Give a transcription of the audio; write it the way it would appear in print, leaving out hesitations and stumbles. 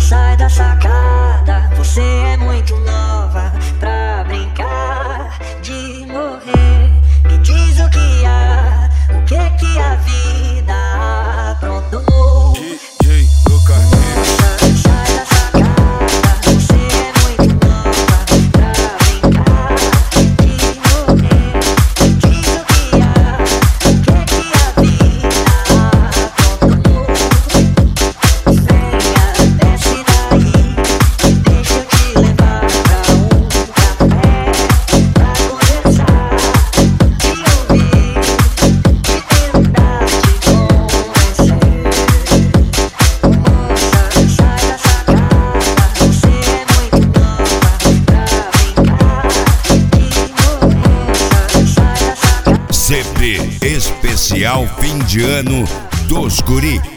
sai da sacada, você é muito nova pra brincar de morrer. Me diz o que há, o que a vida aprontou. DJ Lucas. Sai da sacada, você é muito nova pra brincar de morrer. Me diz o que há, o que a vida aprontou. Venha, desce daí, deixa eu te levar pra um café, pra conversar, te ouvir, e tentar te convencer. Moça, sai da sacada, você é muito nova pra brincar de morrer. Moça, sai da sacada. CP Especial Fim de Ano dos Guri.